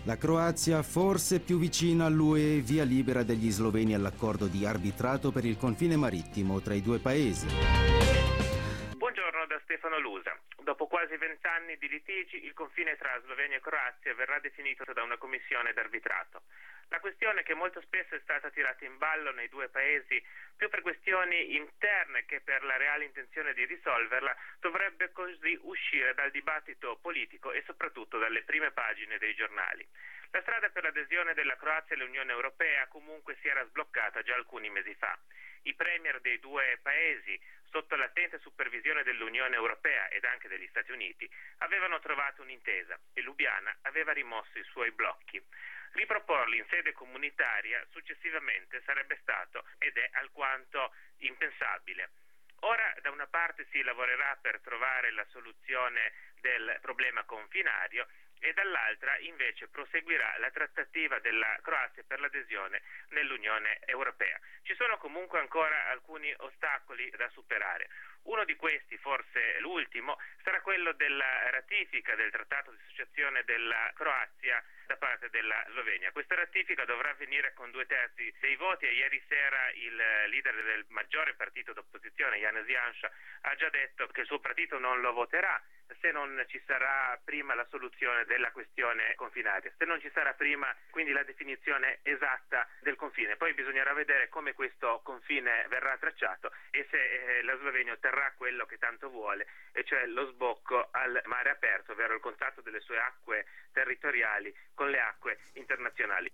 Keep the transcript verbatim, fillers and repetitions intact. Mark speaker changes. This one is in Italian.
Speaker 1: La Croazia forse più vicina all'U E, via libera degli sloveni all'accordo di arbitrato per il confine marittimo tra i due paesi.
Speaker 2: Buongiorno da Stefano Lusa. Dopo quasi vent'anni di litigi, il confine tra Slovenia e Croazia verrà definito da una commissione d'arbitrato. La questione, che molto spesso è stata tirata in ballo nei due paesi più per questioni interne che per la reale intenzione di risolverla, dovrebbe così uscire dal dibattito politico e soprattutto dalle prime pagine dei giornali. La strada per l'adesione della Croazia all'Unione Europea comunque si era sbloccata già alcuni mesi fa. I premier dei due paesi, sotto l'attenta supervisione dell'Unione Europea ed anche degli Stati Uniti, avevano trovato un'intesa e Lubiana aveva rimosso i suoi blocchi. Riproporli in sede comunitaria successivamente sarebbe stato ed è alquanto impensabile. Ora da una parte si lavorerà per trovare la soluzione del problema confinario e dall'altra invece proseguirà la trattativa della Croazia per l'adesione nell'Unione Europea. Ci sono comunque ancora alcuni ostacoli da superare. Uno di questi, forse l'ultimo, sarà quello della ratifica del Trattato di associazione della Croazia da parte della Slovenia. Questa ratifica dovrà avvenire con due terzi dei voti e ieri sera il leader del maggiore partito d'opposizione, Janez Janša, ha già detto che il suo partito non lo voterà se non ci sarà prima la soluzione della questione confinaria, se non ci sarà prima quindi la definizione esatta del confine. Poi bisognerà vedere come questo confine verrà tracciato e se eh, la Slovenia otterrà quello che tanto vuole, e cioè lo sbocco al mare aperto, ovvero il contatto delle sue acque territoriali con le acque internazionali.